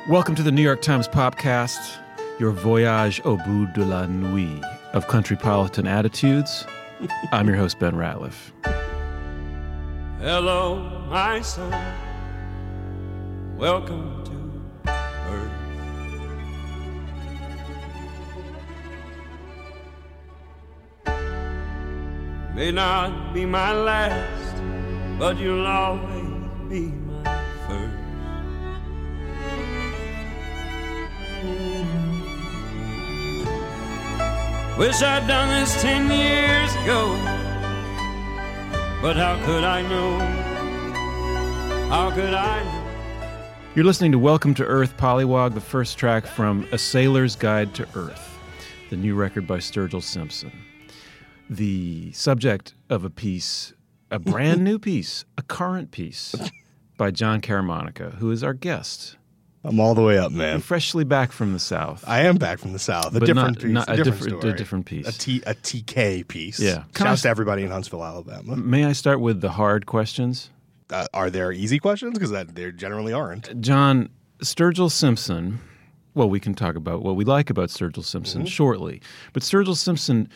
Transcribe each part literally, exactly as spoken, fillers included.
Welcome to the New York Times Popcast, your voyage au bout de la nuit of countrypolitan attitudes. I'm your host, Ben Ratliff. Hello, my son. Welcome to Earth. May not be my last, but you'll always be my first. Wish I'd done this ten years ago, but how could I know? How could I know? You're listening to Welcome to Earth, Pollywog, the first track from A Sailor's Guide to Earth, the new record by Sturgill Simpson. The subject of a piece, a brand new piece, a current piece by John Caramonica, who is our guest. I'm all the way up, man. You're freshly back from the South. I am back from the South. A But different not- piece. not a a different different- story. a different piece. A, T, a T K piece. Yeah. Shouts to everybody in Huntsville, Alabama. May I start with the hard questions? Uh, are there easy questions? Because there generally aren't. John, Sturgill Simpson, well, we can talk about what we like about Sturgill Simpson Mm-hmm. shortly. But Sturgill Simpson,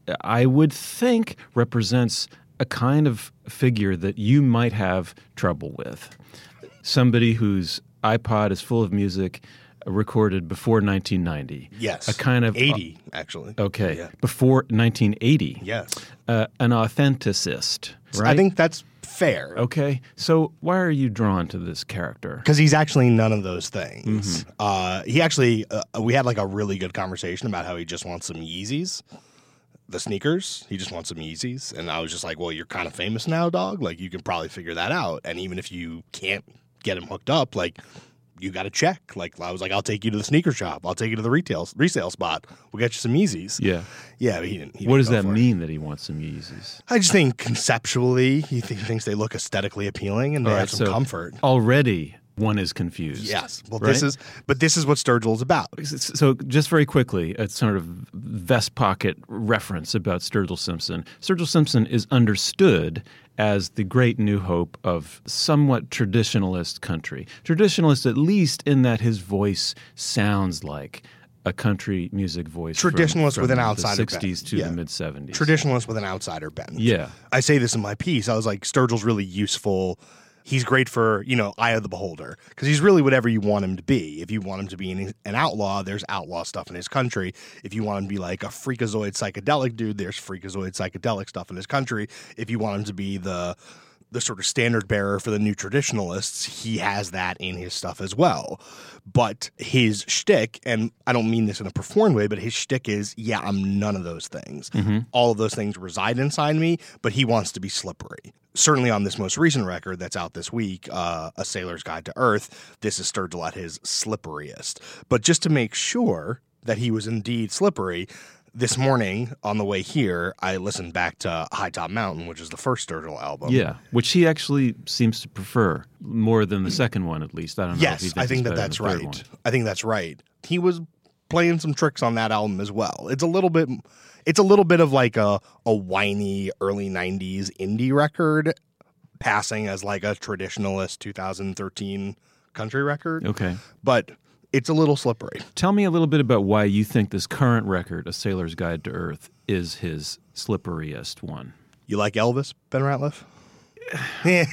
I would think, represents a kind of figure that you might have trouble with. Somebody whose iPod is full of music recorded before nineteen ninety. Yes. A kind of eighty, actually. Okay. Yeah. Before nineteen eighty. Yes. Uh, an authenticist, right? I think that's fair. Okay. So why are you drawn to this character? Because he's actually none of those things. Mm-hmm. Uh, he actually, uh, we had like a really good conversation about how he just wants some Yeezys. The sneakers. He just wants some Yeezys. And I was just like, well, you're kind of famous now, dog. Like, you can probably figure that out. And even if you can't get him hooked up, like, you got to check. Like, I was like, I'll take you to the sneaker shop. I'll take you to the retail resale spot. We'll get you some Yeezys. Yeah. Yeah, but he didn't. He What didn't does go that for it. mean that he wants some Yeezys? I just think conceptually, he th- thinks they look aesthetically appealing and they All have right, some so comfort. Already one is confused. Yes. Well, right? this is, but this is what Sturgill's about. So just very quickly, a sort of vest pocket reference about Sturgill Simpson. Sturgill Simpson is understood as the great new hope of somewhat traditionalist country. Traditionalist at least in that his voice sounds like a country music voice. Traditionalist from, with from an outsider the bent. sixties to Yeah. the mid-seventies. Traditionalist with an outsider bent. Yeah. I say this in my piece. I was like, Sturgill's really useful. He's great for, you know, eye of the beholder because he's really whatever you want him to be. If you want him to be an, an outlaw, there's outlaw stuff in his country. If you want him to be like a freakazoid psychedelic dude, there's freakazoid psychedelic stuff in his country. If you want him to be the the sort of standard bearer for the new traditionalists, he has that in his stuff as well. But his shtick, and I don't mean this in a performed way, but his shtick is, yeah, I'm none of those things. Mm-hmm. All of those things reside inside me, but he wants to be slippery. Certainly on this most recent record that's out this week, uh, A Sailor's Guide to Earth, this is Sturgill at his slipperiest. But just to make sure that he was indeed slippery, this morning on the way here, I listened back to High Top Mountain, which is the first Sturgill album. Yeah, which he actually seems to prefer more than the second one, at least. I don't know if he Yes, thinks I think it's that better that's than the third right. one. I think that's right. He was playing some tricks on that album as well. It's a little bit it's a little bit of like a a whiny early nineties indie record passing as like a traditionalist two thousand thirteen country record. Okay. But it's a little slippery. Tell me a little bit about why you think this current record, A Sailor's Guide to Earth, is his slipperiest one. You like Elvis, Ben Ratliff? Yeah.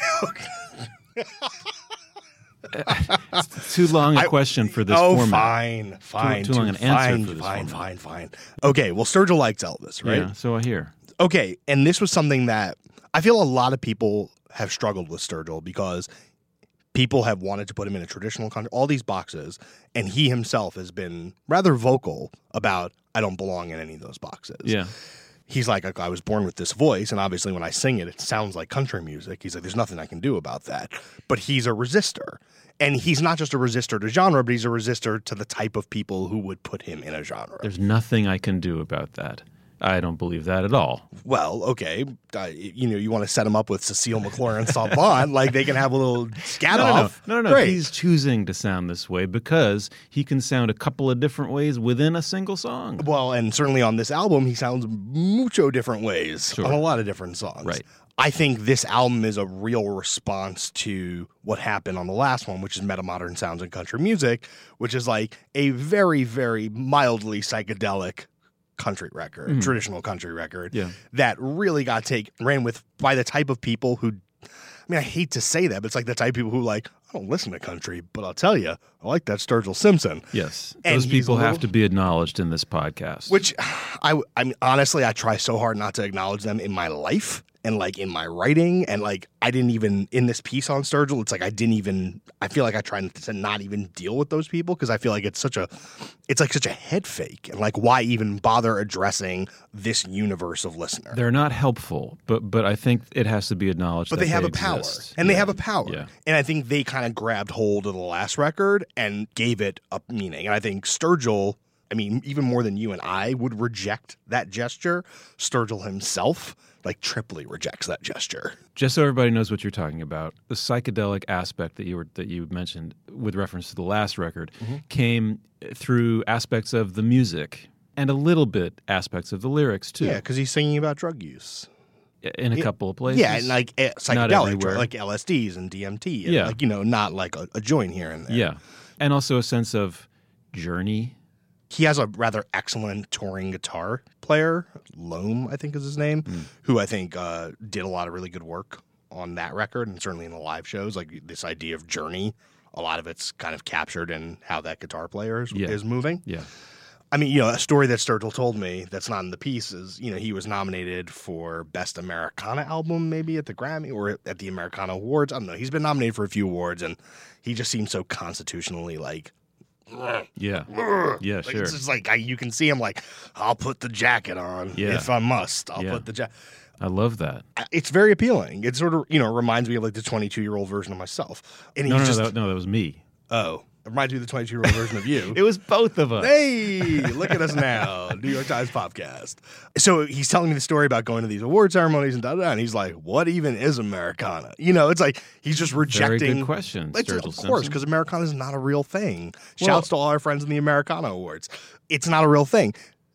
It's too long a question for this oh, format. fine, fine. too long an answer fine, for this fine, format. fine, fine. Okay, well, Sturgill likes Elvis, right? Yeah, so I hear. Okay, and this was something that I feel a lot of people have struggled with Sturgill because people have wanted to put him in a traditional country, all these boxes, and he himself has been rather vocal about, I don't belong in any of those boxes. Yeah. He's like, I was born with this voice, and obviously when I sing it, it sounds like country music. He's like, there's nothing I can do about that. But he's a resistor. And he's not just a resistor to genre, but he's a resistor to the type of people who would put him in a genre. There's nothing I can do about that. I don't believe that at all. Well, okay, uh, you know, you want to set him up with Cecile McLaurin Salvant, like they can have a little scat No, no, off. no, no, no. Great. He's choosing to sound this way because he can sound a couple of different ways within a single song. Well, and certainly on this album, he sounds mucho different ways Sure. on a lot of different songs. Right. I think this album is a real response to what happened on the last one, which is Metamodern Sounds in Country Music, which is like a very, very mildly psychedelic country record, mm. traditional country record yeah. that really got taken, ran with by the type of people who, I mean, I hate to say that, but it's like the type of people who like, I don't listen to country, but I'll tell you, I like that Sturgill Simpson. Yes. And those people little, have to be acknowledged in this podcast. Which, I, I mean, honestly, I try so hard not to acknowledge them in my life and like in my writing. And like, I didn't even, in this piece on Sturgill, it's like I didn't even, I feel like I try to not even deal with those people because I feel like it's such a, it's like such a head fake. And like, why even bother addressing this universe of listener? They're not helpful, but but I think it has to be acknowledged but that they have they a power. exist. And yeah. they have a power. Yeah. And I think they kind of grabbed hold of the last record and gave it a meaning. And I think Sturgill, I mean, even more than you and I would reject that gesture, Sturgill himself, like, triply rejects that gesture. Just so everybody knows what you're talking about, the psychedelic aspect that you were that you mentioned with reference to the last record mm-hmm. came through aspects of the music and a little bit aspects of the lyrics, too. Yeah, because he's singing about drug use. In a it, couple of places. Yeah, and like uh, psychedelic, like L S Ds and D M T. And yeah. Like, you know, not like a, a joint here and there. Yeah. And also a sense of journey. He has a rather excellent touring guitar player, Loam, I think is his name, mm. who I think uh, did a lot of really good work on that record and certainly in the live shows. Like this idea of journey, a lot of it's kind of captured in how that guitar player is, yeah. is moving. Yeah. I mean, you know, a story that Sturgill told me that's not in the piece is, you know, he was nominated for Best Americana Album maybe at the Grammy or at the Americana Awards. I don't know. He's been nominated for a few awards and he just seems so constitutionally like, yeah, yeah, like, sure. It's just like I, you can see him like, I'll put the jacket on yeah. if I must. I'll yeah. put the jacket. I love that. It's very appealing. It sort of, you know, reminds me of like the twenty-two-year-old version of myself. And no, he's no, just, no, that, no, that was me. Oh. It reminds me of the twenty-two-year-old version of you. It was both of us. Hey, look at us now. New York Times Podcast. So he's telling me the story about going to these award ceremonies and da da da. And he's like, what even is Americana? You know, it's like he's just rejecting. Very good question, It's, Sturgill Of course, because Americana is not a real thing. Shouts well, to all our friends in the Americana Awards. It's not a real thing.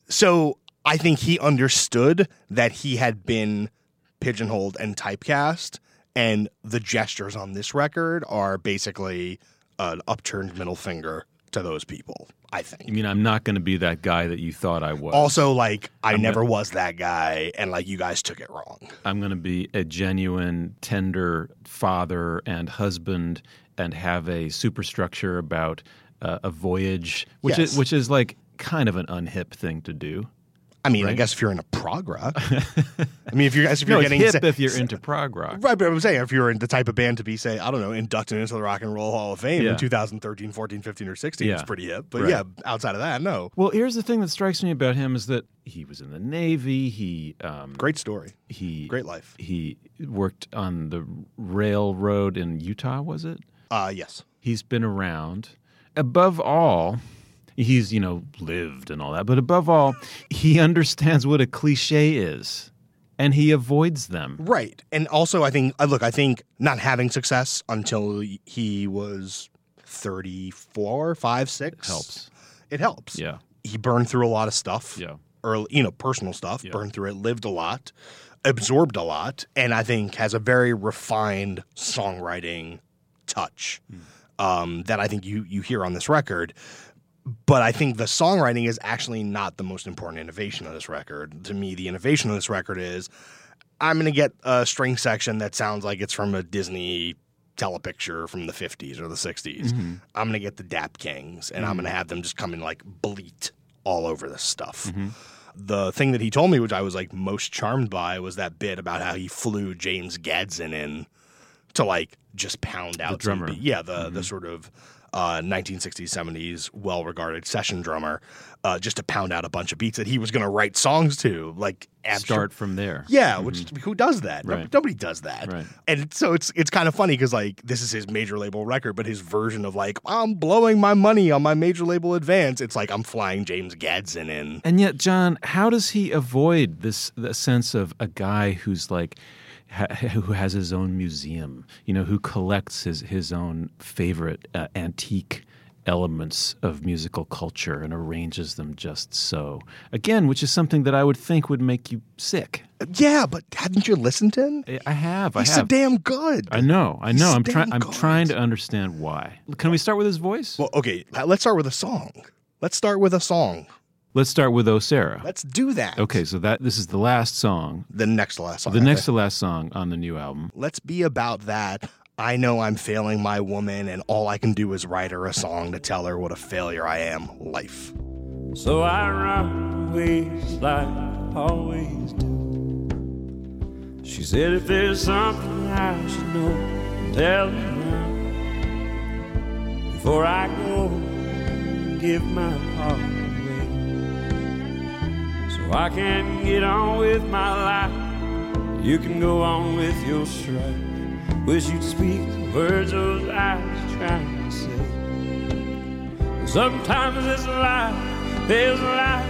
So I think he understood that he had been pigeonholed and typecast. And the gestures on this record are basically an upturned middle finger to those people, I think. You mean I'm not going to be that guy that you thought I was? Also, like, I I'm never gonna, was that guy, and, like, you guys took it wrong. I'm going to be a genuine, tender father and husband and have a superstructure about uh, a voyage, which yes. is which is, like, kind of an unhip thing to do. I mean, right? I guess if you're into prog rock. I mean, if you're, if you're no, getting it's hip if you're into prog rock. Right, but I'm saying if you're in the type of band to be, say, I don't know, inducted into the Rock and Roll Hall of Fame yeah. in two thousand thirteen, fourteen, fifteen, or sixteen, yeah. it's pretty hip. But right. yeah, outside of that, no. Well, here's the thing that strikes me about him is that he was in the Navy. He um, Great story. He Great life. He worked on the railroad in Utah, was it? Uh, yes. He's been around. Above all, he's, you know, lived and all that. But above all, he understands what a cliche is, and he avoids them. Right. And also, I think, look, I think not having success until he was thirty-four, five, six. Helps. It helps. Yeah. He burned through a lot of stuff. Yeah. Early, you know, personal stuff, yeah. burned through it, lived a lot, absorbed a lot, and I think has a very refined songwriting touch mm. um, that I think you you hear on this record. But I think the songwriting is actually not the most important innovation of this record. To me, the innovation of this record is I'm going to get a string section that sounds like it's from a Disney telepicture from the fifties or the sixties. Mm-hmm. I'm going to get the Dap Kings, and mm-hmm. I'm going to have them just come and like bleat all over this stuff. Mm-hmm. The thing that he told me, which I was like most charmed by, was that bit about how he flew James Gadsden in to like just pound out the drummer. Some, yeah, the mm-hmm. the sort of uh, nineteen sixties, seventies well-regarded session drummer, uh, just to pound out a bunch of beats that he was going to write songs to, like absur- start from there. Yeah, mm-hmm. which who does that? Right. No, nobody does that. Right. And so it's it's kind of funny because like this is his major label record, but his version of like I'm blowing my money on my major label advance, it's like I'm flying James Gadsden in. And yet, John, how does he avoid this the sense of a guy who's like ha- who has his own museum, you know, who collects his his own favorite uh, antique elements of musical culture and arranges them just so. Again, which is something that I would think would make you sick. Yeah, but haven't you listened to him? I have. I He's have. so damn good. I know. I know. He's I'm damn trying. I'm good. trying to understand why. Can we start with his voice? Well, okay, let's start with a song. Let's start with a song. Let's start with "Oh Sarah." Let's do that. Okay, so that this is the last song, The next to last song. the I next think. to last song on the new album. Let's be about that. I know I'm failing my woman, and all I can do is write her a song to tell her what a failure I am. Life. So I run away like I always do. She said if there's something I should know, tell me now. Before I go, give my heart away. So I can get on with my life. You can go on with your strife. Wish you'd speak the words those eyes trying to say. Sometimes this life feels like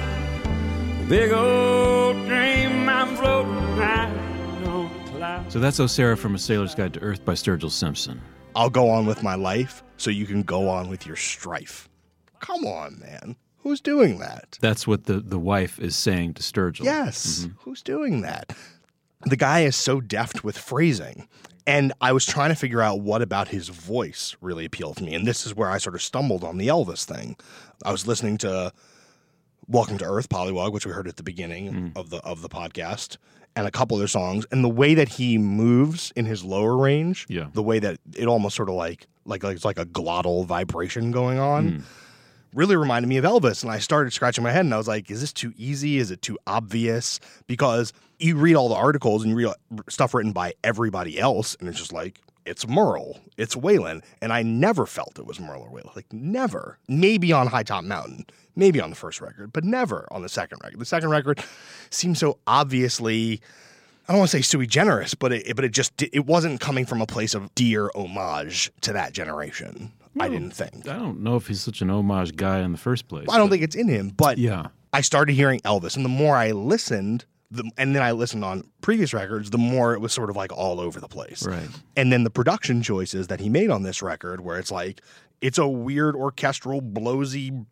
a big old dream I'm floating around on a cloud. So that's "Oh Sarah" from A Sailor's Guide to Earth by Sturgill Simpson. I'll go on with my life so you can go on with your strife. Come on, man. Who's doing that? That's what the, the wife is saying to Sturgill. Yes. Who's doing that? The guy is so deft with phrasing. And I was trying to figure out what about his voice really appealed to me. And this is where I sort of stumbled on the Elvis thing. I was listening to Welcome to Earth, Pollywog, which we heard at the beginning Mm. of the of the podcast, and a couple other songs. And the way that he moves in his lower range, Yeah. the way that it almost sort of like like, like it's like a glottal vibration going on, Mm. really reminded me of Elvis. And I started scratching my head, and I was like, is this too easy? Is it too obvious? Because you read all the articles and you read stuff written by everybody else, and it's just like, it's Merle, it's Waylon. And I never felt it was Merle or Waylon. Like, never. Maybe on High Top Mountain, maybe on the first record, but never on the second record. The second record seemed so obviously, I don't want to say sui generis, but it, but it just, it wasn't coming from a place of dear homage to that generation. I didn't think. I don't know if he's such an homage guy in the first place. I don't but- think it's in him, but Yeah. I started hearing Elvis, and the more I listened, the, and then I listened on previous records, the more it was sort of like all over the place. Right. And then the production choices that he made on this record, where it's like, it's a weird orchestral, blowsy,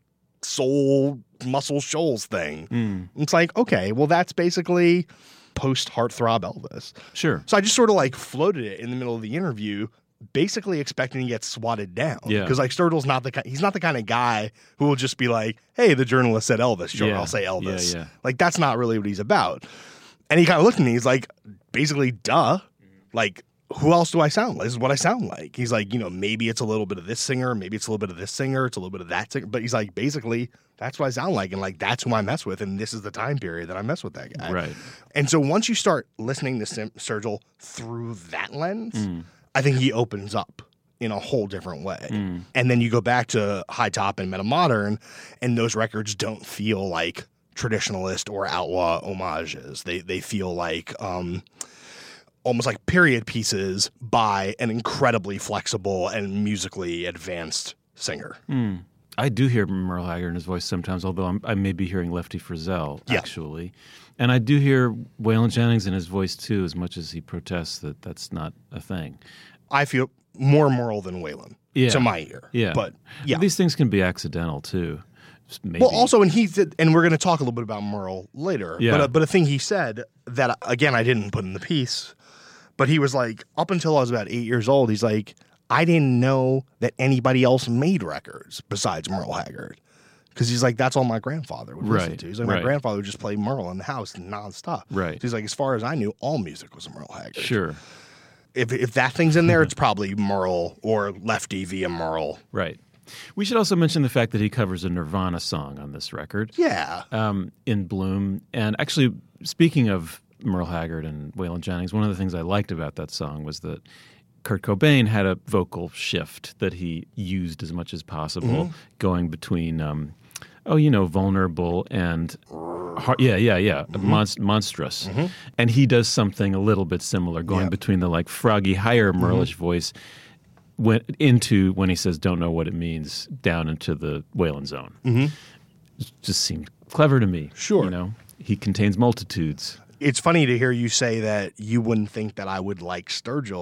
soul, Muscle Shoals thing. Mm. It's like, okay, well, that's basically post-heartthrob Elvis. Sure. So I just sort of like floated it in the middle of the interview, basically expecting to get swatted down. Yeah. Because like Sturgill's not the ki- he's not the kind of guy who will just be like, hey, the journalist said Elvis, sure, Yeah. I'll say Elvis. Yeah, yeah. Like that's not really what he's about. And he kind of looked at me, he's like, basically, duh. Like, who else do I sound like? This is what I sound like. He's like, you know, maybe it's a little bit of this singer, maybe it's a little bit of this singer, it's a little bit of that singer. But he's like, basically, that's what I sound like. And like, that's who I mess with. And this is the time period that I mess with that guy. Right. And so once you start listening to Sim- Sturgill through that lens, Mm. I think he opens up in a whole different way. Mm. And then you go back to High Top and Metamodern, and those records don't feel like traditionalist or outlaw homages. They they feel like um, almost like period pieces by an incredibly flexible and musically advanced singer. Mm. I do hear Merle Haggard in his voice sometimes, although I'm, I may be hearing Lefty Frizzell, Yeah. actually. And I do hear Waylon Jennings in his voice, too, as much as he protests that that's not a thing. I feel more Merle than Waylon Yeah. to my ear. Yeah. But yeah. These things can be accidental, too. Just Maybe. Well, also, and he did, and we're going to talk a little bit about Merle later. Yeah. But a, but a thing he said that again I didn't put in the piece, but he was like, up until I was about eight years old, he's like, I didn't know that anybody else made records besides Merle Haggard, because he's like, that's all my grandfather would listen Right, to. He's like, right. my grandfather would just play Merle in the house nonstop. Right. So he's like, as far as I knew, all music was Merle Haggard. Sure. If if that thing's in there, it's probably Merle or Lefty via Merle. Right. We should also mention the fact that he covers a Nirvana song on this record. Yeah. Um, in Bloom. And actually, speaking of Merle Haggard and Waylon Jennings, one of the things I liked about that song was that Kurt Cobain had a vocal shift that he used as much as possible, Mm-hmm. going between, um, oh, you know, vulnerable and, har- yeah, yeah, yeah, Mm-hmm. monst- monstrous. And he does something a little bit similar, going Yep. between the like froggy, higher Merlish voice went into when he says "don't know what it means" down into the Waylon zone. Mm-hmm. Just seemed clever to me. Sure. You know, he contains multitudes. It's funny to hear you say that you wouldn't think that I would like Sturgill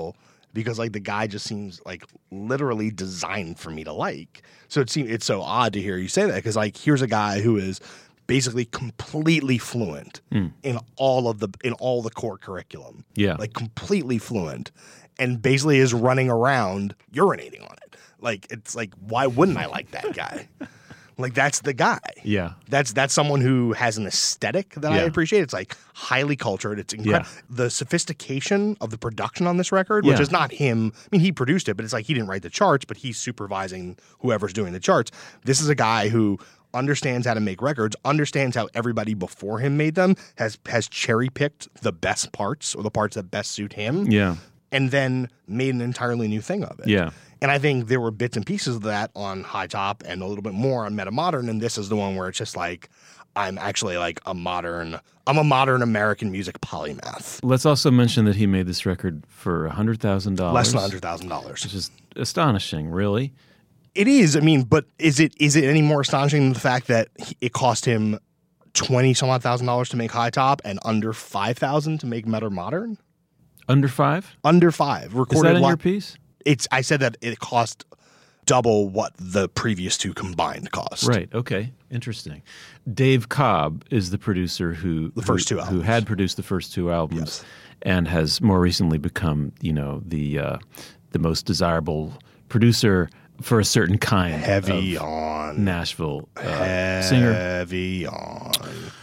because like the guy just seems like literally designed for me to like. So it seems it's so odd to hear you say that because like here's a guy who is basically completely fluent mm. in all of the in all the core curriculum. Yeah, like completely fluent, and basically is running around urinating on it. Like it's like why wouldn't I like that guy? Like that's the guy. Yeah, that's that's someone who has an aesthetic that yeah. I appreciate. It's like highly cultured. It's incredible. Yeah. The sophistication of the production on this record, which yeah. is not him. I mean, he produced it, but it's like he didn't write the charts, but he's supervising whoever's doing the charts. This is a guy who understands how to make records, understands how everybody before him made them, has has cherry picked the best parts or the parts that best suit him. Yeah, and then made an entirely new thing of it. Yeah. And I think there were bits and pieces of that on High Top and a little bit more on Metamodern. And this is the one where it's just like, I'm actually like a modern, I'm a modern American music polymath. Let's also mention that he made this record for one hundred thousand dollars. Less than one hundred thousand dollars. Which is astonishing, really. It is. I mean, but is it is it any more astonishing than the fact that it cost him twenty some odd thousand dollars to make High Top and under five thousand to make Metamodern? Under five? Under five. Recorded is that in li- your piece? It's. I said that it cost double what the previous two combined cost. Right. Okay. Interesting. Dave Cobb is the producer who the first who, two albums. who had produced the first two albums, yes. and has more recently become, you know, the uh, the most desirable producer for a certain kind heavy of on Nashville uh, heavy singer. Heavy on.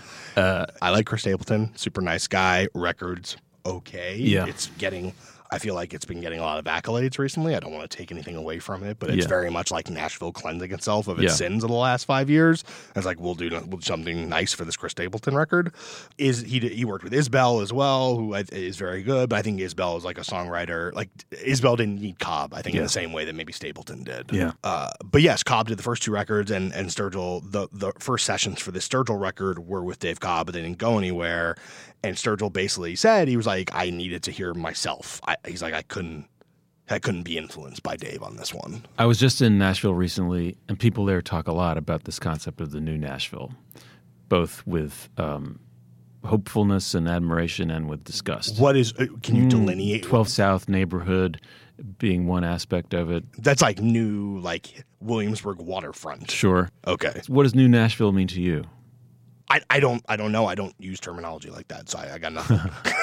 Uh, I like Chris Stapleton. Super nice guy. Records okay. Yeah. It's getting. I feel like it's been getting a lot of accolades recently. I don't want to take anything away from it, but it's yeah. very much like Nashville cleansing itself of its yeah. sins of the last five years. It's like we'll do, we'll do something nice for this Chris Stapleton record. Is he? He worked with Isbell as well, who is very good. But I think Isbell is like a songwriter. Like Isbell didn't need Cobb, I think, yeah. in the same way that maybe Stapleton did. Yeah. Uh, but yes, Cobb did the first two records, and and Sturgill the the first sessions for this Sturgill record were with Dave Cobb, but they didn't go anywhere. And Sturgill basically said, he was like, I needed to hear myself. I, he's like, I couldn't, I couldn't be influenced by Dave on this one. I was just in Nashville recently, and people there talk a lot about this concept of the new Nashville, both with um, hopefulness and admiration and with disgust. What is, can you delineate? twelve South neighborhood being one aspect of it. That's like new, like Williamsburg waterfront. Sure. Okay. What does new Nashville mean to you? I, I don't I don't know. I don't use terminology like that, so I, I got nothing.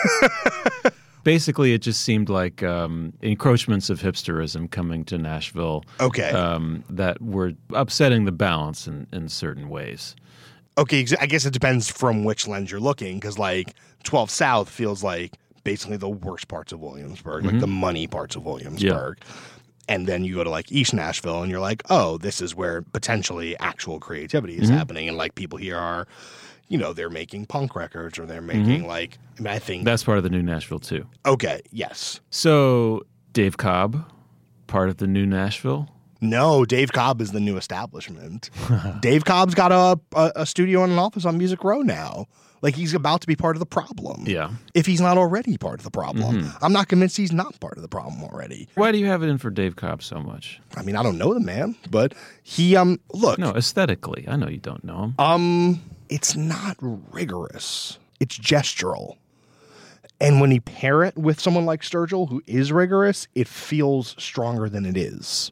Basically, it just seemed like um, encroachments of hipsterism coming to Nashville. Okay. Um, that were upsetting the balance in, in certain ways. Okay, I guess it depends from which lens you're looking, because like twelve South feels like basically the worst parts of Williamsburg, mm-hmm. like the money parts of Williamsburg. Yeah. And then you go to like East Nashville and you're like, oh, this is where potentially actual creativity is mm-hmm. happening. And like people here are, you know, they're making punk records or they're making mm-hmm. like, I mean, I think. That's part of the new Nashville too. Okay, yes. So Dave Cobb, part of the new Nashville? No, Dave Cobb is the new establishment. Dave Cobb's got a, a, a studio and an office on Music Row now. Like he's about to be part of the problem. Yeah. If he's not already part of the problem. Mm-hmm. I'm not convinced he's not part of the problem already. Why do you have it in for Dave Cobb so much? I mean, I don't know the man, but he, um, look. No, aesthetically. I know you don't know him. Um, it's not rigorous. It's gestural. And when you pair it with someone like Sturgill, who is rigorous, it feels stronger than it is.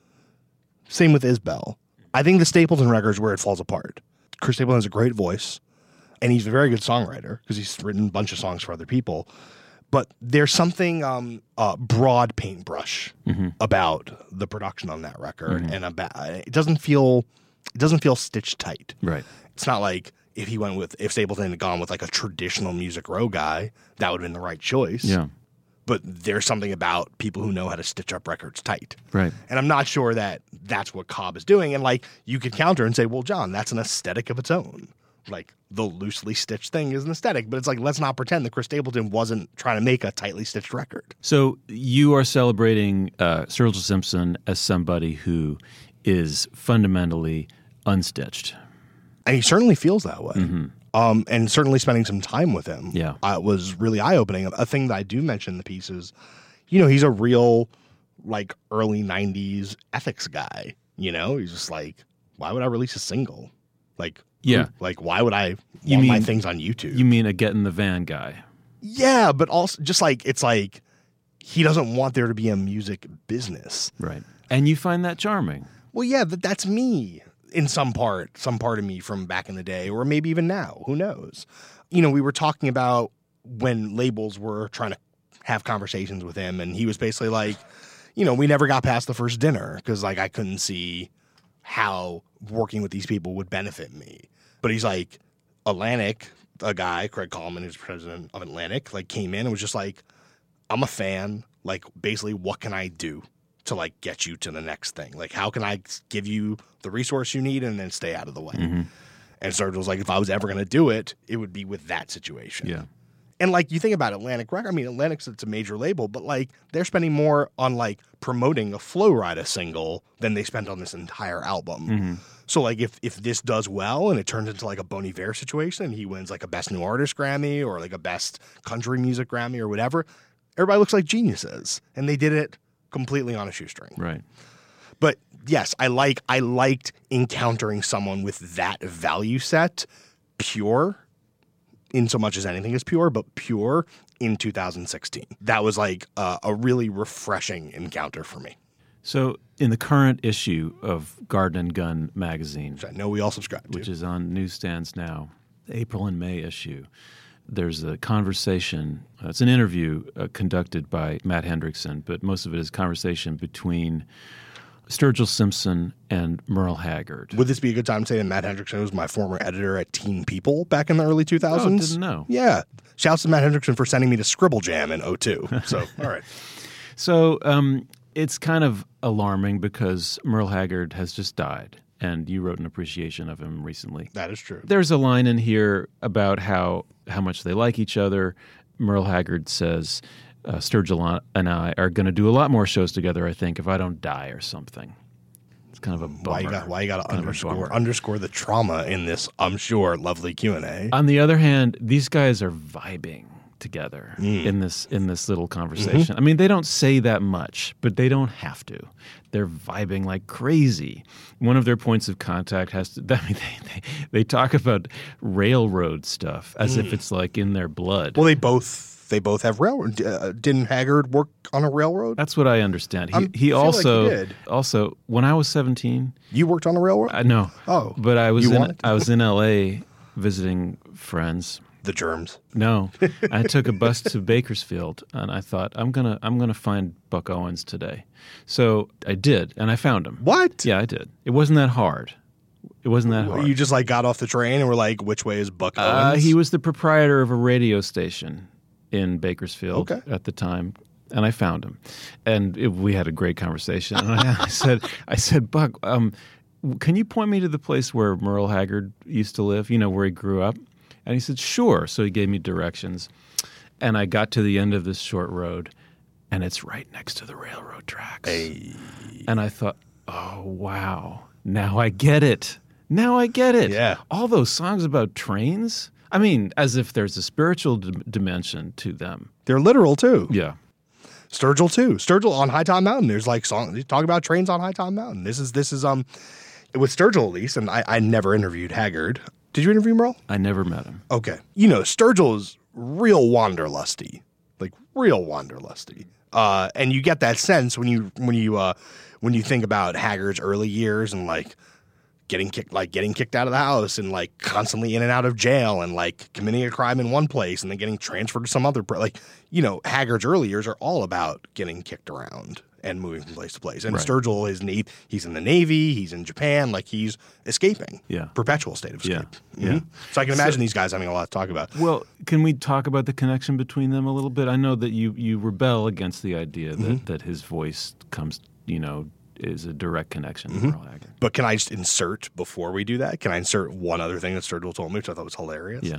Same with Isbell. I think the Stapleton record is where it falls apart. Chris Stapleton has a great voice. And he's a very good songwriter because he's written a bunch of songs for other people. But there's something um, uh, broad paintbrush mm-hmm. about the production on that record, mm-hmm. and about it doesn't feel it doesn't feel stitched tight. Right. It's not like if he went with if Stapleton had gone with like a traditional Music Row guy, that would have been the right choice. Yeah. But there's something about people who know how to stitch up records tight. Right. And I'm not sure that that's what Cobb is doing. And like you could counter and say, well, John, that's an aesthetic of its own. Like the loosely stitched thing is an aesthetic, but it's like, let's not pretend that Chris Stapleton wasn't trying to make a tightly stitched record. So you are celebrating uh, Sturgill Simpson as somebody who is fundamentally unstitched. And he certainly feels that way. Mm-hmm. Um, and certainly spending some time with him yeah. uh, was really eye-opening. A thing that I do mention in the piece is, you know, he's a real like early nineties ethics guy. You know, he's just like, why would I release a single? Like, yeah. Like, why would I you want mean, my things on YouTube? You mean a Get in the Van guy? Yeah, but also just like, it's like, he doesn't want there to be a music business. Right. And you find that charming. Well, yeah, that, that's me in some part, some part of me from back in the day, or maybe even now. Who knows? You know, we were talking about when labels were trying to have conversations with him, and he was basically like, you know, we never got past the first dinner because, like, I couldn't see how working with these people would benefit me. But he's like, Atlantic, a guy, Craig Coleman, who's president of Atlantic, like, came in and was just like, I'm a fan. Like, basically, what can I do to, like, get you to the next thing? Like, how can I give you the resource you need and then stay out of the way? Mm-hmm. And Serge was like, if I was ever going to do it, it would be with that situation. Yeah. And, like, you think about Atlantic Records. I mean, Atlantic's it's a major label, but, like, they're spending more on, like, promoting a Flow Rida single than they spent on this entire album. Mm-hmm. So, like, if if this does well and it turns into, like, a Bon Iver situation and he wins, like, a Best New Artist Grammy or, like, a Best Country Music Grammy or whatever, everybody looks like geniuses. And they did it completely on a shoestring. Right. But, yes, I like I liked encountering someone with that value set, pure, in so much as anything is pure, but pure in two thousand sixteen. That was like uh, a really refreshing encounter for me. So in the current issue of Garden and Gun magazine, Which I know we all subscribe to. which is on newsstands now, the April and May issue, there's a conversation. Uh, it's an interview uh, conducted by Matt Hendrickson, but most of it is conversation between Sturgill Simpson and Merle Haggard. Would this be a good time to say that Matt Hendrickson was my former editor at Teen People back in the early two thousands? Oh, didn't know. Yeah. Shouts to Matt Hendrickson for sending me to Scribble Jam in oh two. So, all right. So um, it's kind of alarming because Merle Haggard has just died, and you wrote an appreciation of him recently. That is true. There's a line in here about how, how much they like each other. Merle Haggard says, uh, Sturgill and I are going to do a lot more shows together, I think, if I don't die or something. It's kind of a bummer. Why you got why you got to Kind of a underscore bummer. underscore the trauma in this, I'm sure, lovely Q and A. On the other hand, these guys are vibing together Mm. in this in this little conversation. Mm-hmm. I mean, they don't say that much, but they don't have to. They're vibing like crazy. One of their points of contact has to. I mean, they they, they talk about railroad stuff as Mm. if it's like in their blood. Well, they both they both have railroad. Uh, didn't Haggard work on a railroad? That's what I understand. He I'm- he feel like also he did. also when I was seventeen, You worked on a railroad? I know. Oh, but I was you in wanted to? I was in L A visiting friends. The germs. No, I took a bus to Bakersfield, and I thought I'm gonna I'm gonna find Buck Owens today. So I did, and I found him. What? Yeah, I did. It wasn't that hard. It wasn't that hard. You just like got off the train and were like, which way is Buck Uh, Owens? he was the proprietor of a radio station in Bakersfield Okay. at the time, and I found him, and it, we had a great conversation. And I, I said, "I said, Buck, um, can you point me to the place where Merle Haggard used to live? You know, where he grew up?" And he said, "Sure." So he gave me directions, and I got to the end of this short road, and it's right next to the railroad tracks. Hey. And I thought, "Oh wow, now I get it." Now I get it. Yeah. All those songs about trains. I mean, as if there's a spiritual d- dimension to them. They're literal too. Yeah. Sturgill too. Sturgill on High Top Mountain. There's like songs they talk about trains on High Top Mountain. This is this is um with Sturgill at least, and I, I never interviewed Haggard. Did you interview Merle? I never met him. Okay. You know, Sturgill is real wanderlusty. Like real wanderlusty. Uh and you get that sense when you when you uh when you think about Haggard's early years and like getting kicked like getting kicked out of the house and like constantly in and out of jail and like committing a crime in one place and then getting transferred to some other place. Like, you know, Haggard's early years are all about getting kicked around and moving from place to place. And Right. Sturgill is na- he's in the Navy, he's in Japan, like he's escaping. Yeah. Perpetual state of Yeah. escape. Yeah. Mhm. So I can imagine these guys having a lot to talk about. Well, can we talk about the connection between them a little bit? I know that you, you rebel against the idea that, Mm-hmm. that his voice comes, you know, is a direct connection Mm-hmm. to Merle Haggard. But can I just insert before we do that? Can I insert one other thing that Sturgill told me, which I thought was hilarious? Yeah.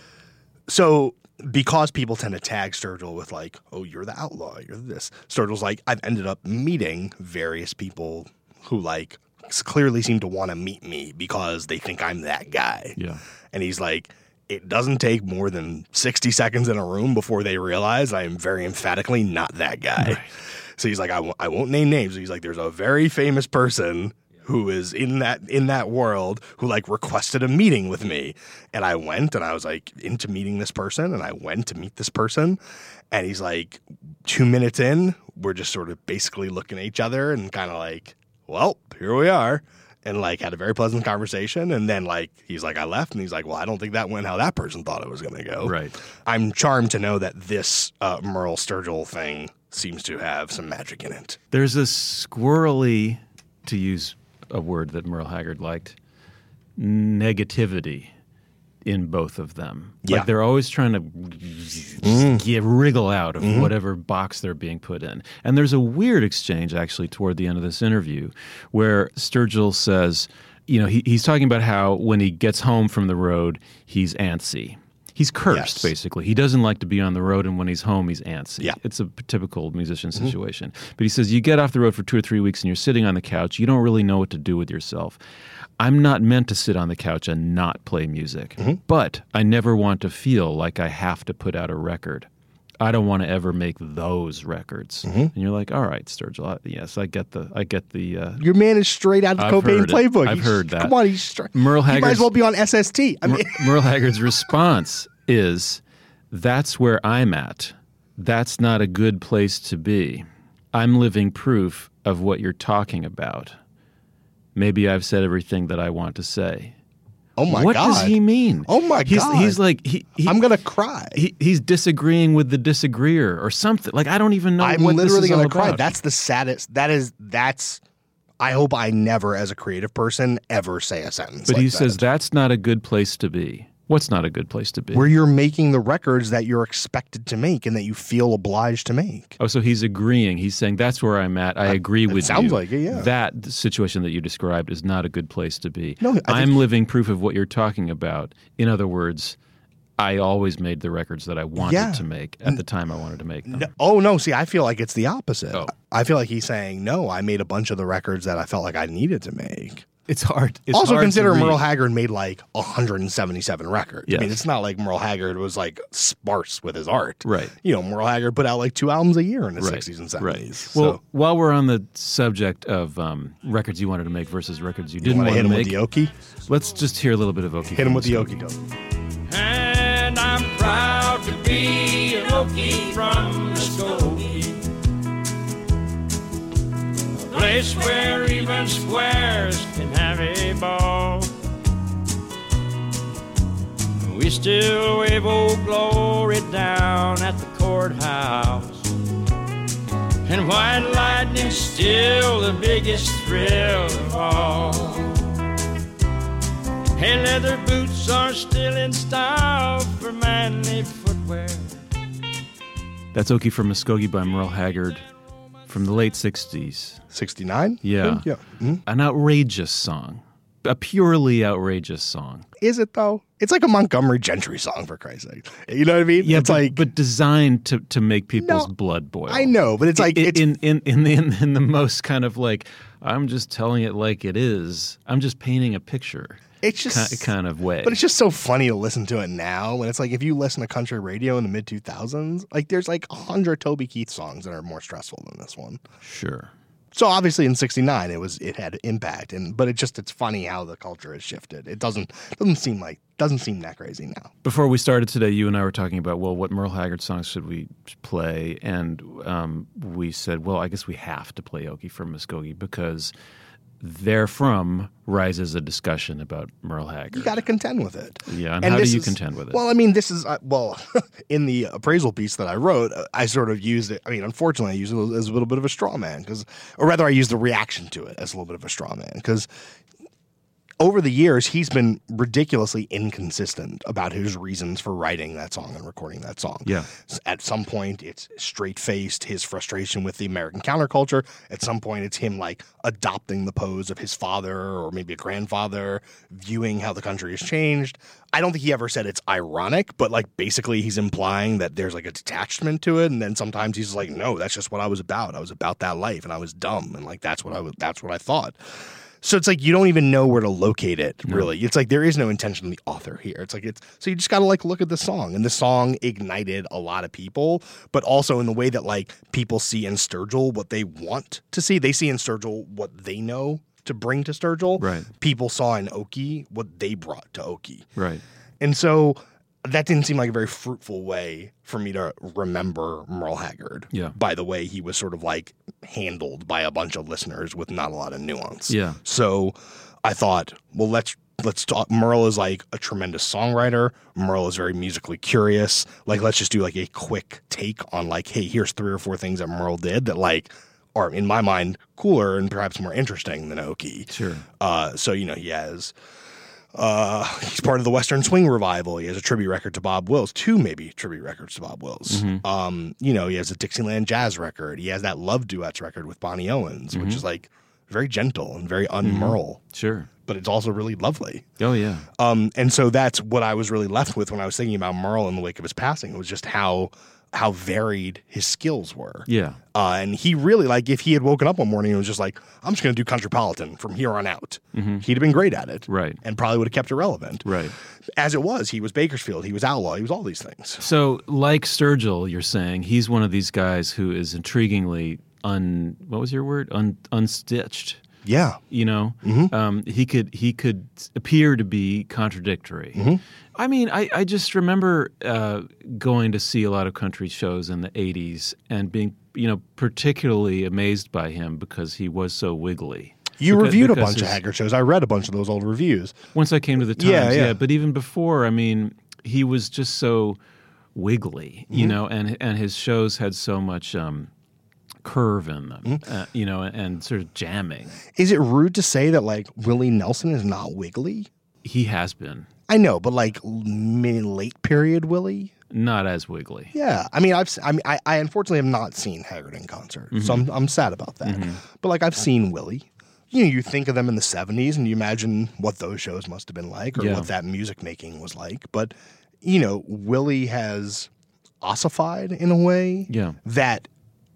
So because people tend to tag Sturgill with like, oh, you're the outlaw, you're this. Sturgill's like, I've ended up meeting various people who like clearly seem to want to meet me because they think I'm that guy. Yeah. And he's like, it doesn't take more than sixty seconds in a room before they realize I am very emphatically not that guy. Right. So he's like, I w- I won't name names. He's like, there's a very famous person who is in that in that world who like requested a meeting with me. And I went and I was like into meeting this person and I went to meet this person. And he's like, two minutes in, we're just sort of basically looking at each other and kind of like, well, here we are. And like had a very pleasant conversation. And then like he's like, I left. And he's like, well, I don't think that went how that person thought it was going to go. Right. I'm charmed to know that this uh, Merle Sturgill thing seems to have some magic in it. There's a squirrely, to use a word that Merle Haggard liked, negativity in both of them. Yeah. Like they're always trying to mm. get, wriggle out of mm-hmm. whatever box they're being put in. And there's a weird exchange actually toward the end of this interview where Sturgill says, you know, he, he's talking about how when he gets home from the road, he's antsy. He's cursed, yes. basically. He doesn't like to be on the road, and when he's home, he's antsy. Yeah. It's a typical musician situation. Mm-hmm. But he says, you get off the road for two or three weeks, and you're sitting on the couch. You don't really know what to do with yourself. I'm not meant to sit on the couch and not play music. Mm-hmm. But I never want to feel like I have to put out a record. I don't want to ever make those records. Mm-hmm. And you're like, all right, Sturgill, I, yes, I get the, I get the. Uh, Your man is straight out of the I've Cobain playbook. I've he's, heard that. Come on, he's straight. Merle Haggard's, he might as well be on S S T. I mean, Merle Haggard's response is, that's where I'm at. That's not a good place to be. I'm living proof of what you're talking about. Maybe I've said everything that I want to say. Oh my what God. What does he mean? Oh my he's, God. He's like, he, he, I'm going to cry. He, he's disagreeing with the disagreeer or something. Like, I don't even know I'm what literally this is gonna all cry. about. That's the saddest. That is, that's, I hope I never, as a creative person, ever say a sentence But like he that. says that's not a good place to be. What's not a good place to be? Where you're making the records that you're expected to make and that you feel obliged to make. Oh, so he's agreeing. He's saying, that's where I'm at. I agree with you. Sounds like it, yeah. That situation that you described is not a good place to be. No, I I'm think- living proof of what you're talking about. In other words, I always made the records that I wanted Yeah. to make at the time I wanted to make them. No, oh, no. See, I feel like it's the opposite. Oh. I feel like he's saying, no, I made a bunch of the records that I felt like I needed to make. It's hard. It's also, hard consider to read. Merle Haggard made like one hundred seventy-seven records. Yes. I mean, it's not like Merle Haggard was like sparse with his art. Right. You know, Merle Haggard put out like two albums a year in the Right. sixties and Right. seventies. Well, So, while we're on the subject of um, records you wanted to make versus records you you didn't want to want hit to him make, with the Okie? let's just hear a little bit of Okie. Hit him with the Okie. Okie doke. And I'm proud to be an Okie from Muskogee, a place where even squares can have a ball. We still wave old glory down at the courthouse, and white lightning's still the biggest thrill of all. Hey, leather boots are still in style for manly footwear. That's Okie from Muskogee by Merle Haggard from the late sixties. sixty-nine? Yeah. Yeah. Mhm. An outrageous song. A purely outrageous song. Is it though? It's like a Montgomery Gentry song, for Christ's sake. You know what I mean? Yeah, it's but, like, but designed to, to make people's No, blood boil. I know, but it's like in, it's in, in, in, in, in the most kind of like, I'm just telling it like it is. I'm just painting a picture. It's just ki- kind of way. But it's just so funny to listen to it now. When it's like if you listen to country radio in the mid two thousands, like there's like a hundred Toby Keith songs that are more stressful than this one. Sure. So obviously in sixty-nine it was it had impact, and but it just it's funny how the culture has shifted. It doesn't doesn't seem like doesn't seem that crazy now. Before we started today, you and I were talking about, well, what Merle Haggard songs should we play? And um, we said, well, I guess we have to play Okie from Muskogee because therefrom rises a discussion about Merle Haggard. You got to contend with it. Yeah, and, And how do this you is- contend with it? Well, I mean, this is uh, well in the appraisal piece that I wrote, uh, I sort of used it. I mean, unfortunately, I used it as a little bit of a straw man because, or rather, I used the reaction to it as a little bit of a straw man because over the years, he's been ridiculously inconsistent about his reasons for writing that song and recording that song. Yeah. At some point, it's straight-faced, his frustration with the American counterculture. At some point, it's him, like, adopting the pose of his father or maybe a grandfather, viewing how the country has changed. I don't think he ever said it's ironic, but, like, basically he's implying that there's, like, a detachment to it. And then sometimes he's like, no, that's just what I was about. I was about that life, and I was dumb, and, like, that's what I was, that's what I thought. So it's like you don't even know where to locate it, really. No. It's like there is no intention of the author here. It's like it's so you just got to like look at the song, and the song ignited a lot of people, but also in the way that like people see in Sturgill what they want to see. They see in Sturgill what they know to bring to Sturgill. Right. People saw in Oki what they brought to Oki. Right. And so that didn't seem like a very fruitful way for me to remember Merle Haggard. Yeah. By the way he was sort of like handled by a bunch of listeners with not a lot of nuance. Yeah. So I thought, well, let's let's talk. Merle is like a tremendous songwriter. Merle is very musically curious. Like, let's just do like a quick take on like, hey, here's three or four things that Merle did that like are in my mind cooler and perhaps more interesting than Oki. Sure. Uh, so you know he has. Uh, he's part of the Western Swing Revival. He has a tribute record to Bob Wills, two maybe tribute records to Bob Wills. Mm-hmm. Um, you know, he has a Dixieland Jazz record. He has that Love Duets record with Bonnie Owens, Mm-hmm. which is like very gentle and very un-Merle, Sure. but it's also really lovely. Oh, yeah. Um, and so that's what I was really left with when I was thinking about Merle in the wake of his passing. It was just how how varied his skills were. Yeah. Uh, and he really, like, if he had woken up one morning and was just like, I'm just going to do Countrypolitan from here on out, Mm-hmm. he'd have been great at it. Right. And probably would have kept it relevant. Right. As it was, he was Bakersfield, he was Outlaw, he was all these things. So, like Sturgill, you're saying he's one of these guys who is intriguingly un. What was your word? Un, unstitched. Yeah. You know, Mm-hmm. um, he could he could appear to be contradictory. Mm-hmm. I mean, I, I just remember uh, going to see a lot of country shows in the eighties and being, you know, particularly amazed by him because he was so wiggly. You Because- reviewed a because bunch of his- Haggard shows. I read a bunch of those old reviews. Once I came to the Times, Yeah, yeah, yeah. But even before, I mean, he was just so wiggly, you know, and and his shows had so much um, curve in them, uh, you know, and sort of jamming. Is it rude to say that, like, Willie Nelson is not wiggly? He has been I know, but like mid late period Willie? not as wiggly. Yeah, I mean, I've s- I mean, I, I unfortunately have not seen Haggard in concert, so I'm I'm sad about that. But like, I've seen Willie. You know, you think of them in the seventies, and you imagine what those shows must have been like, or Yeah. what that music making was like. But you know, Willie has ossified in a way Yeah. that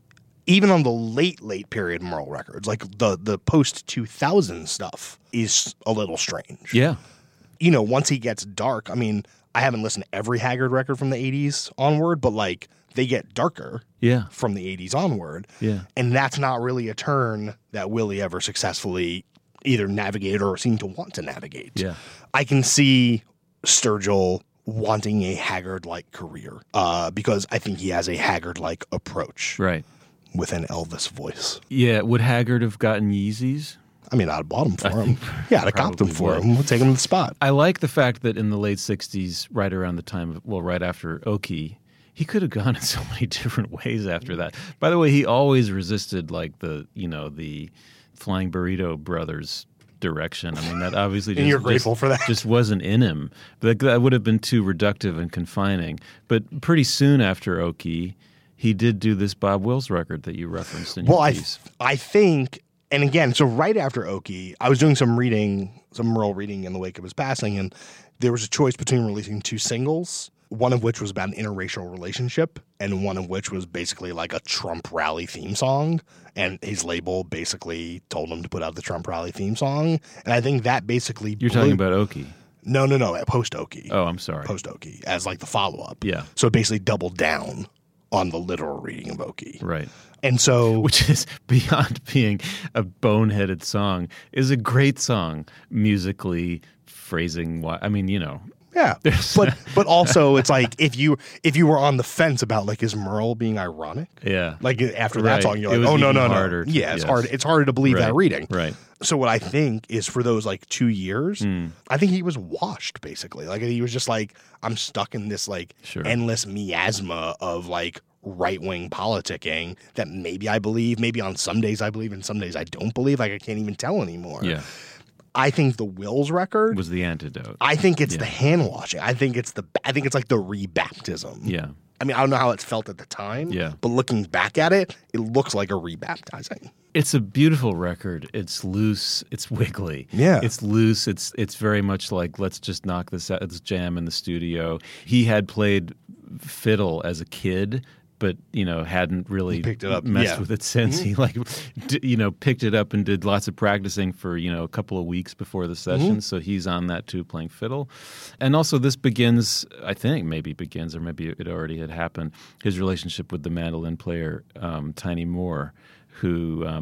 even on the late late period Merle records, like the the post two thousand stuff, is a little strange. Yeah. You know, once he gets dark, I mean, I haven't listened to every Haggard record from the eighties onward, but like they get darker Yeah. from the eighties onward. Yeah. And that's not really a turn that Willie ever successfully either navigated or seemed to want to navigate. Yeah. I can see Sturgill wanting a Haggard-like career uh, because I think he has a Haggard-like approach Right. with an Elvis voice. Yeah. Would Haggard have gotten Yeezys? I mean, I'd have bought them for him. Yeah, I'd have copped them probably for would. him. We'll take him to the spot. I like the fact that in the late sixties, right around the time of, well, right after Oki, he could have gone in so many different ways after that. By the way, he always resisted like the, you know, the Flying Burrito Brothers direction. I mean, that obviously just, And you're grateful just, for that. just wasn't in him. But that would have been too reductive and confining. But pretty soon after Oki, he did do this Bob Wills record that you referenced in your Well, I, piece. I think, and again, so right after Oki, I was doing some reading, some Merle reading in the wake of his passing, and there was a choice between releasing two singles, one of which was about an interracial relationship, and one of which was basically like a Trump rally theme song. And his label basically told him to put out the Trump rally theme song. And I think that basically You're blew- talking about Oki. No, no, no, post Oki. Oh, I'm sorry. Post Oki as like the follow up. Yeah. So it basically doubled down on the literal reading of Oki. Right. And so Which is beyond being a boneheaded song, is a great song musically, phrasing. wi- I mean, you know, yeah, but but also it's like if you if you were on the fence about like is Merle being ironic, yeah, like after Right. that song you're It like, was oh no even no no, harder to- yeah, it's yes. hard it's harder to believe that Right. reading. right. So what I think is for those like two years, Hmm. I think he was washed basically. Like he was just like I'm stuck in this like Sure. endless miasma of like right wing politicking that maybe I believe, maybe on some days I believe, and some days I don't believe. Like I can't even tell anymore. Yeah, I think the Wills record was the antidote. I think it's Yeah. the hand washing. I think it's the. I think it's like the rebaptism. Yeah, I mean, I don't know how it's felt at the time. Yeah. But looking back at it, it looks like a rebaptizing. it's a beautiful record. It's loose. It's wiggly. Yeah. it's loose. It's it's very much like let's just knock this out. Let's jam in the studio. He had played fiddle as a kid, but you know hadn't really picked it up, messed yeah. with it since. He like d- you know picked it up and did lots of practicing for you know a couple of weeks before the session. So he's on that too, playing fiddle. And also this begins, I think maybe begins, or maybe it already had happened, his relationship with the mandolin player um, Tiny Moore, who um,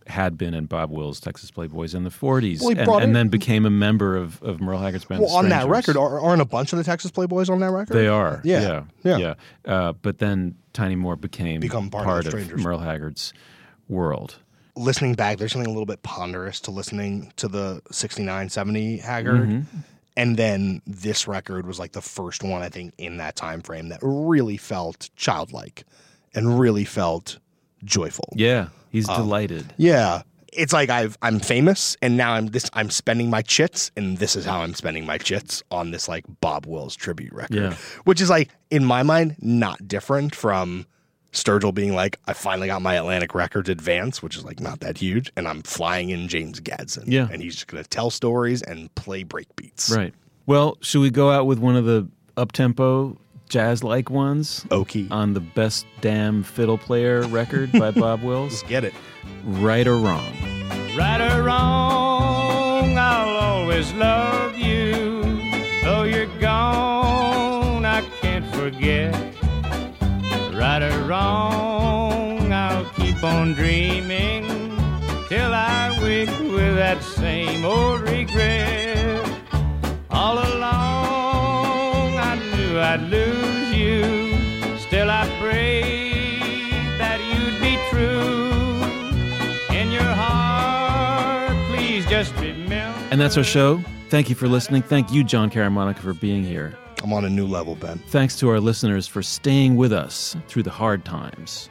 had been in Bob Wills' Texas Playboys in the forties, Well, he and, brought and in- then became a member of, of Merle Haggard's band. Well, The on that Strangers. record, are, aren't a bunch of the Texas Playboys on that record? They are. Yeah. Yeah. Yeah. yeah. Uh, but then Tiny Moore became Become part of the of Strangers. Merle Haggard's world. Listening back, there's something a little bit ponderous to listening to the sixty-nine, seventy Haggard. Mm-hmm. And then this record was like the first one, I think, in that time frame that really felt childlike and really felt joyful. Yeah. He's Um, delighted. Yeah. It's like I've I'm famous and now I'm this I'm spending my chits and this is how I'm spending my chits on this like Bob Wills tribute record. Yeah. Which is like, in my mind, not different from Sturgill being like, I finally got my Atlantic Records advance, which is like not that huge, and I'm flying in James Gadsden. Yeah. And he's just gonna tell stories and play breakbeats. Right. Well, should we go out with one of the up-tempo jazz-like ones Okie. on the Best Damn Fiddle Player record by Bob Wills? Let's get it. Right or Wrong? Right or wrong, I'll always love you. Though you're gone, I can't forget. Right or wrong, I'll keep on dreaming till I wake with that same old regret. All along, I knew I'd lose you. Still, I prayed that you'd be true. In your heart, please just remember. And that's our show. Thank you for listening. Thank you, John Caramonica, for being here. I'm on a new level, Ben. Thanks to our listeners for staying with us through the hard times.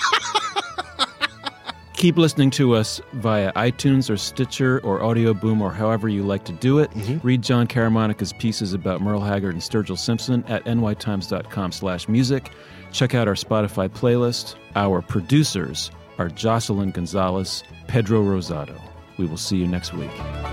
Keep listening to us via iTunes or Stitcher or Audio Boom or however you like to do it. Mm-hmm. Read John Caramonica's pieces about Merle Haggard and Sturgill Simpson at nytimes.com slash music. Check out our Spotify playlist. Our producers are Jocelyn Gonzalez, Pedro Rosado. We will see you next week.